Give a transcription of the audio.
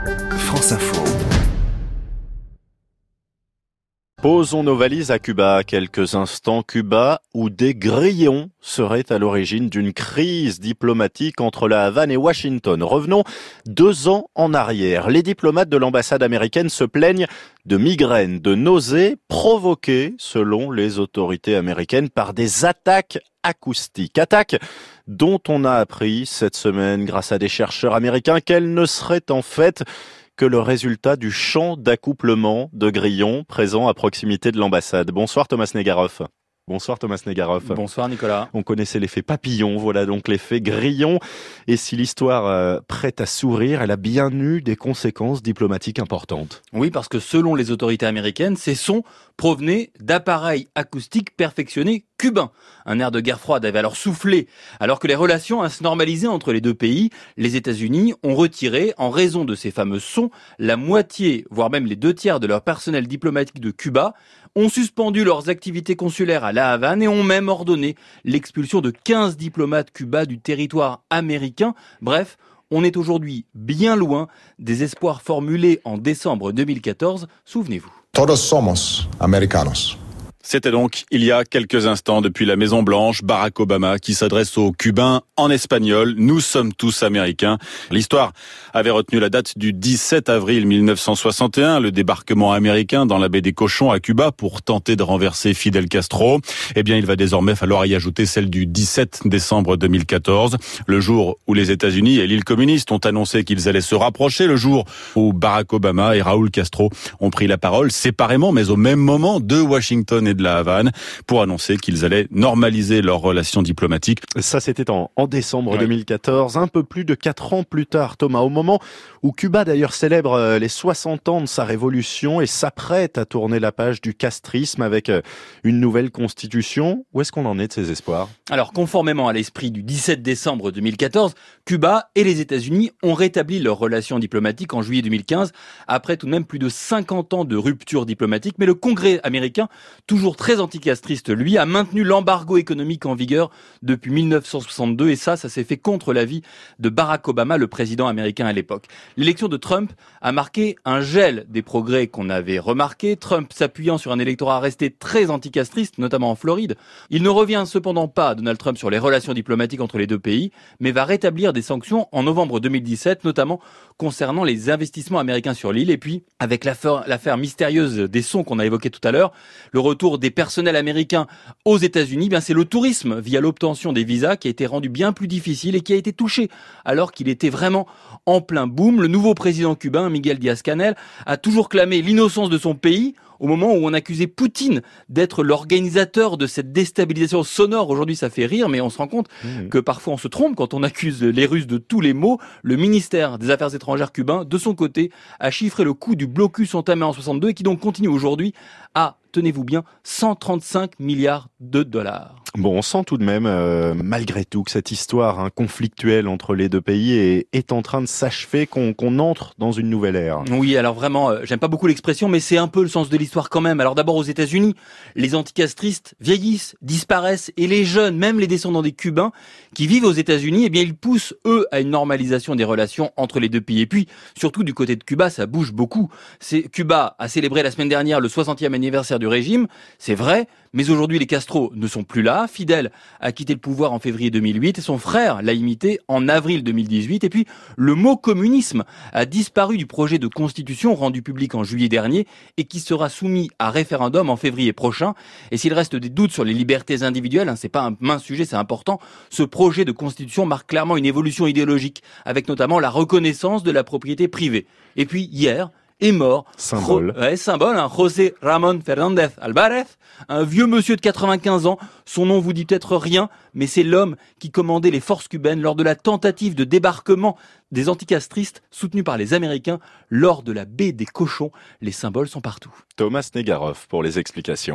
France Info. Posons nos valises à Cuba quelques instants. Cuba, où des grillons seraient à l'origine d'une crise diplomatique entre la Havane et Washington. Revenons 2 ans en arrière. Les diplomates de l'ambassade américaine se plaignent de migraines, de nausées provoquées, selon les autorités américaines, par des attaques acoustiques. Attaques dont on a appris cette semaine, grâce à des chercheurs américains, qu'elles ne seraient en fait que le résultat du champ d'accouplement de grillons présents à proximité de l'ambassade. Bonsoir Thomas Negaroff. Bonsoir Thomas Negaroff. Bonsoir Nicolas. On connaissait l'effet papillon, voilà donc l'effet grillon. Et si l'histoire prête à sourire, elle a bien eu des conséquences diplomatiques importantes. Oui, parce que selon les autorités américaines, ces sons provenaient d'appareils acoustiques perfectionnés cubains. Un air de guerre froide avait alors soufflé, alors que les relations se normalisaient entre les deux pays. Les États-Unis ont retiré, en raison de ces fameux sons, la moitié, voire même les 2/3 de leur personnel diplomatique de Cuba, ont suspendu leurs activités consulaires à La Havane et ont même ordonné l'expulsion de 15 diplomates cubains du territoire américain. Bref, on est aujourd'hui bien loin des espoirs formulés en décembre 2014, souvenez-vous. Todos somos americanos. C'était donc il y a quelques instants depuis la Maison Blanche, Barack Obama qui s'adresse aux Cubains en espagnol. Nous sommes tous américains. L'histoire avait retenu la date du 17 avril 1961, le débarquement américain dans la baie des Cochons à Cuba pour tenter de renverser Fidel Castro. Eh bien, il va désormais falloir y ajouter celle du 17 décembre 2014, le jour où les États-Unis et l'île communiste ont annoncé qu'ils allaient se rapprocher, le jour où Barack Obama et Raúl Castro ont pris la parole séparément, mais au même moment, de Washington et de la Havane pour annoncer qu'ils allaient normaliser leurs relations diplomatiques. Ça, c'était en décembre 2014, un peu plus de 4 ans plus tard, Thomas, au moment où Cuba d'ailleurs célèbre les 60 ans de sa révolution et s'apprête à tourner la page du castrisme avec une nouvelle constitution. Où est-ce qu'on en est de ces espoirs ? Alors, conformément à l'esprit du 17 décembre 2014, Cuba et les États-Unis ont rétabli leurs relations diplomatiques en juillet 2015, après tout de même plus de 50 ans de rupture diplomatique. Mais le Congrès américain, toujours très anticastriste, lui, a maintenu l'embargo économique en vigueur depuis 1962, et ça s'est fait contre l'avis de Barack Obama, le président américain à l'époque. L'élection de Trump a marqué un gel des progrès qu'on avait remarqués, Trump s'appuyant sur un électorat resté très anticastriste, notamment en Floride. Il ne revient cependant pas, Donald Trump, sur les relations diplomatiques entre les deux pays, mais va rétablir des sanctions en novembre 2017, notamment concernant les investissements américains sur l'île. Et puis, avec l'affaire mystérieuse des sons qu'on a évoquée tout à l'heure, le retour des personnels américains aux États-Unis, c'est le tourisme via l'obtention des visas qui a été rendu bien plus difficile et qui a été touché alors qu'il était vraiment en plein boom. Le nouveau président cubain, Miguel Díaz-Canel, a toujours clamé l'innocence de son pays au moment où on accusait Poutine d'être l'organisateur de cette déstabilisation sonore. Aujourd'hui, ça fait rire, mais on se rend compte que parfois on se trompe quand on accuse les Russes de tous les maux. Le ministère des Affaires étrangères cubain, de son côté, a chiffré le coût du blocus entamé en 62 et qui donc continue aujourd'hui à, tenez-vous bien, 135 milliards de dollars. Bon, on sent tout de même, malgré tout, que cette histoire conflictuelle entre les deux pays est en train de s'achever, qu'on entre dans une nouvelle ère. Oui, alors vraiment, j'aime pas beaucoup l'expression, mais c'est un peu le sens de l'histoire quand même. Alors d'abord aux États-Unis, les anticastristes vieillissent, disparaissent, et les jeunes, même les descendants des Cubains qui vivent aux États-Unis, ils poussent, eux, à une normalisation des relations entre les deux pays. Et puis, surtout du côté de Cuba, ça bouge beaucoup. Cuba a célébré la semaine dernière le 60e anniversaire du régime, c'est vrai, mais aujourd'hui les Castro ne sont plus là. Fidel a quitté le pouvoir en février 2008 et son frère l'a imité en avril 2018. Et puis, le mot communisme a disparu du projet de constitution rendu public en juillet dernier et qui sera soumis à référendum en février prochain. Et s'il reste des doutes sur les libertés individuelles, c'est pas un mince sujet, c'est important, ce projet de constitution marque clairement une évolution idéologique, avec notamment la reconnaissance de la propriété privée. Et puis, hier, est mort. Symbole. Symbole, José Ramón Fernández Álvarez, un vieux monsieur de 95 ans. Son nom vous dit peut-être rien, mais c'est l'homme qui commandait les forces cubaines lors de la tentative de débarquement des anticastristes soutenus par les Américains lors de la baie des Cochons. Les symboles sont partout. Thomas Negaroff pour les explications.